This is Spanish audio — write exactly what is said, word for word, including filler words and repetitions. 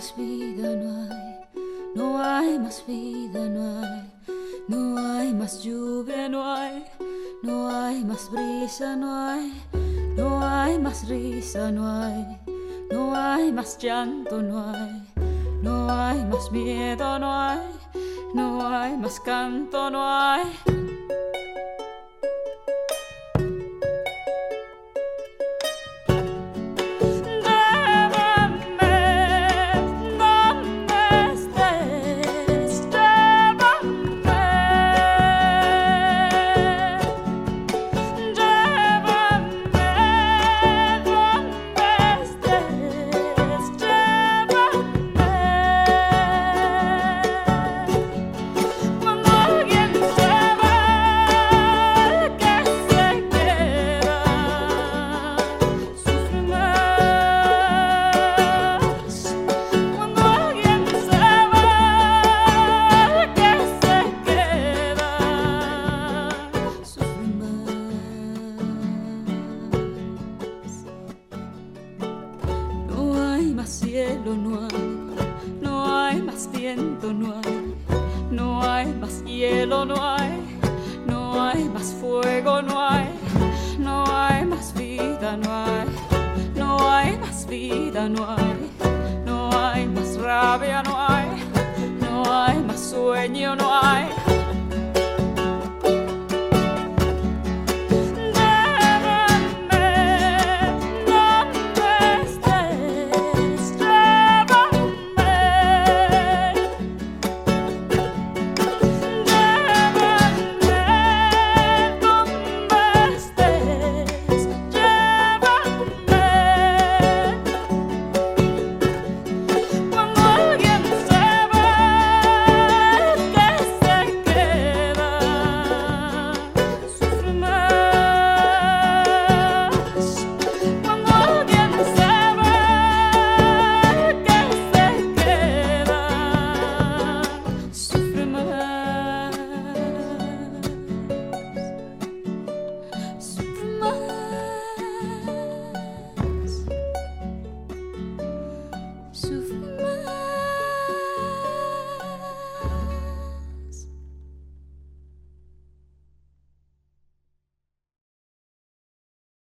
más vida, no hay, no hay más vida, no hay, no hay más lluvia, no hay, no hay más brisa, no hay, no hay más risa, no hay, no hay más llanto, no hay, no hay más miedo, no hay, no hay más canto, no hay. Cielo no hay, no hay más viento, no hay, no hay más hielo, no hay, no hay más fuego, no hay, no hay más vida, no hay, no hay más vida, no hay, no hay más rabia, no hay, no hay más sueño, no hay.